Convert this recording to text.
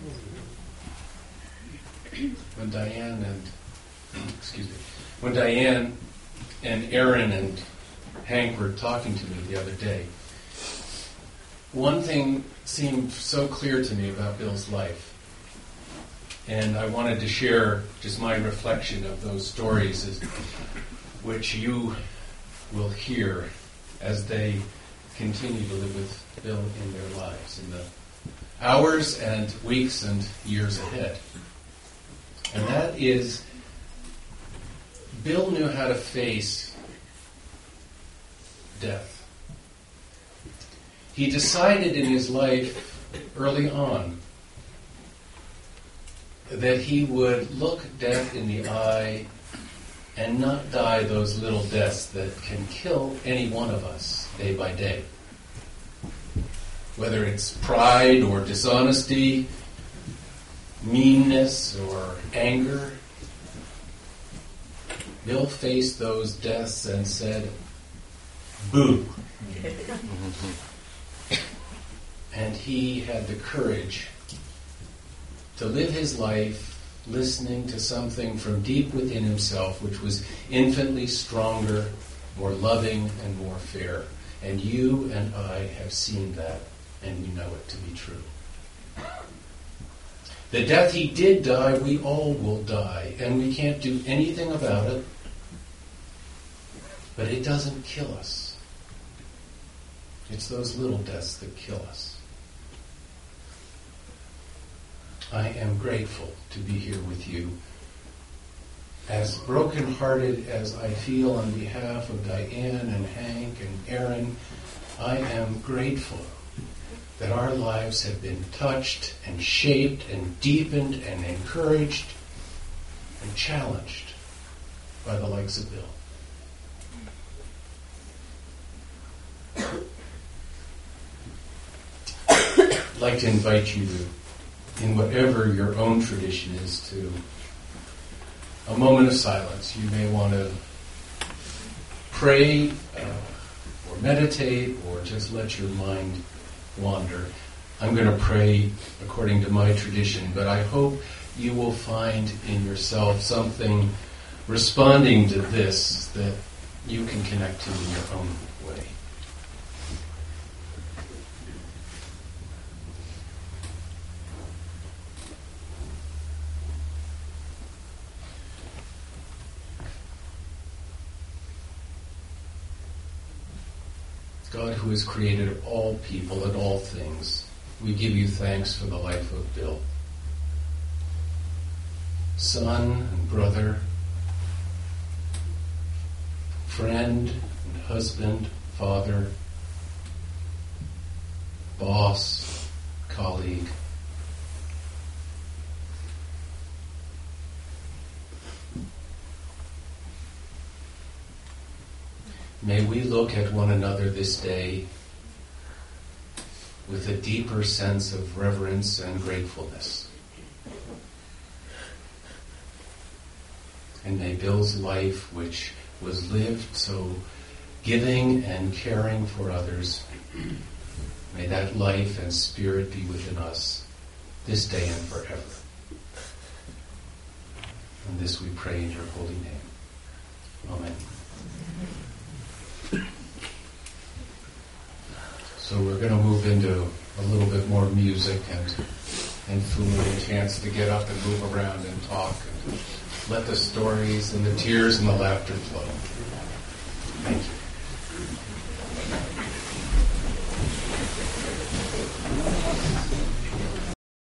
When Diane and Aaron and Hank were talking to me the other day, one thing seemed so clear to me about Bill's life, and I wanted to share just my reflection of those stories, which you will hear as they continue to live with Bill in their lives, in the hours and weeks and years ahead. And that is, Bill knew how to face death. He decided in his life early on that he would look death in the eye and not die those little deaths that can kill any one of us day by day. Whether it's pride or dishonesty, meanness or anger, Bill faced those deaths and said, "Boo." And he had the courage to live his life listening to something from deep within himself which was infinitely stronger, more loving, and more fair. And you and I have seen that, and we know it to be true. The death he did die, we all will die, and we can't do anything about it, but it doesn't kill us. It's those little deaths that kill us. I am grateful to be here with you. As brokenhearted as I feel on behalf of Diane and Hank and Aaron, I am grateful that our lives have been touched and shaped and deepened and encouraged and challenged by the likes of Bill. I'd like to invite you to, in whatever your own tradition is, to a moment of silence. You may want to pray or meditate or just let your mind wander. I'm going to pray according to my tradition, but I hope you will find in yourself something responding to this that you can connect to in your own way. God, who has created all people and all things, we give you thanks for the life of Bill. Son and brother, friend and husband, father, boss, colleague. May we look at one another this day with a deeper sense of reverence and gratefulness. And may Bill's life, which was lived so giving and caring for others, may that life and spirit be within us this day and forever. And this we pray in your holy name. Amen. So we're going to move into a little bit more music and food and a chance to get up and move around and talk and let the stories and the tears and the laughter flow. Thank you.